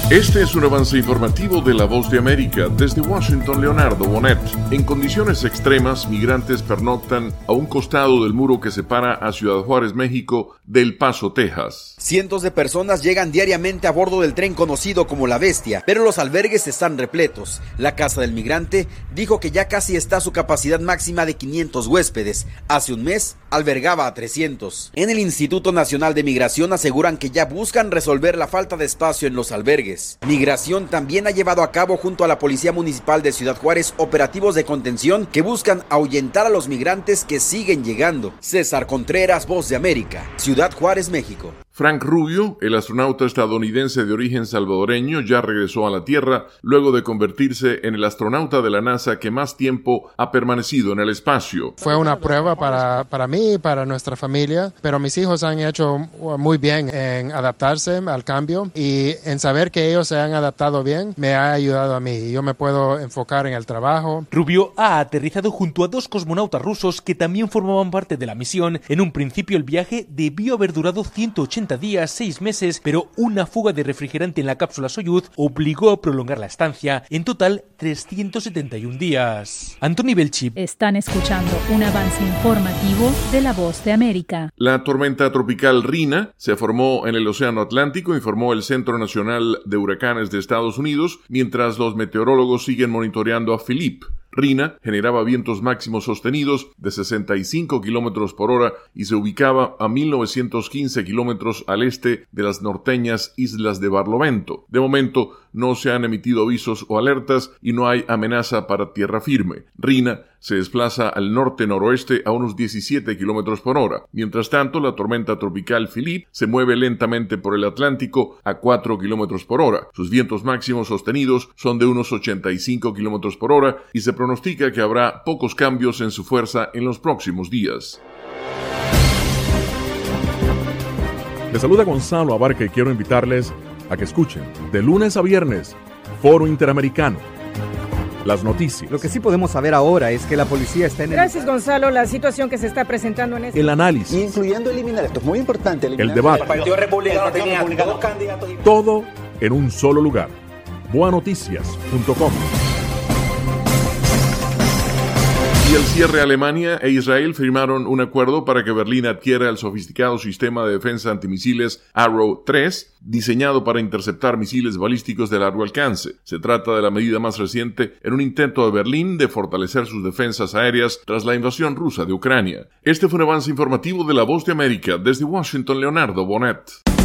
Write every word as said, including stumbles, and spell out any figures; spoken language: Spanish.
Este es un avance informativo de La Voz de América. Desde Washington, Leonardo Bonet. En condiciones extremas, migrantes pernoctan a un costado del muro que separa a Ciudad Juárez, México, de El Paso, Texas. Cientos de personas llegan diariamente a bordo del tren conocido como La Bestia, pero los albergues están repletos. La Casa del Migrante dijo que ya casi está a su capacidad máxima de quinientos huéspedes. Hace un mes albergaba a trescientos. En el Instituto Nacional de Migración aseguran que ya buscan resolver la falta de espacio en los albergues. Migración también ha llevado a cabo junto a la Policía Municipal de Ciudad Juárez operativos de contención que buscan ahuyentar a los migrantes que siguen llegando. César Contreras, Voz de América, Ciudad Juárez, México. Frank Rubio, el astronauta estadounidense de origen salvadoreño, ya regresó a la Tierra luego de convertirse en el astronauta de la NASA que más tiempo ha permanecido en el espacio. Fue una prueba para, para mí y para nuestra familia, pero mis hijos han hecho muy bien en adaptarse al cambio y en saber que ellos se han adaptado bien me ha ayudado a mí. Yo me puedo enfocar en el trabajo. Rubio ha aterrizado junto a dos cosmonautas rusos que también formaban parte de la misión. En un principio el viaje debió haber durado ciento ochenta días, seis meses, pero una fuga de refrigerante en la cápsula Soyuz obligó a prolongar la estancia, en total trescientos setenta y un días. Anthony Belchip. Están escuchando un avance informativo de La Voz de América. La tormenta tropical Rina se formó en el Océano Atlántico, informó el Centro Nacional de Huracanes de Estados Unidos, mientras los meteorólogos siguen monitoreando a Philip. Rina generaba vientos máximos sostenidos de sesenta y cinco kilómetros por hora y se ubicaba a mil novecientos quince kilómetros al este de las norteñas islas de Barlovento. De momento no se han emitido avisos o alertas y no hay amenaza para tierra firme. Rina se desplaza al norte-noroeste a unos diecisiete kilómetros por hora. Mientras tanto, la tormenta tropical Philip se mueve lentamente por el Atlántico a cuatro kilómetros por hora. Sus vientos máximos sostenidos son de unos ochenta y cinco kilómetros por hora y se pronostica que habrá pocos cambios en su fuerza en los próximos días. Les saluda Gonzalo Abarca y quiero invitarles a que escuchen de lunes a viernes Foro Interamericano. Las noticias. Lo que sí podemos saber ahora es que la policía está en el... Gracias, Gonzalo. La situación que se está presentando en este... El análisis. Incluyendo eliminar, esto es muy importante. El debate. El Partido Republicano tenía dos candidatos. Todo en un solo lugar. boa noticias punto com. Y el cierre Alemania e Israel firmaron un acuerdo para que Berlín adquiera el sofisticado sistema de defensa antimisiles Arrow tres, diseñado para interceptar misiles balísticos de largo alcance. Se trata de la medida más reciente en un intento de Berlín de fortalecer sus defensas aéreas tras la invasión rusa de Ucrania. Este fue un avance informativo de La Voz de América. Desde Washington, Leonardo Bonet.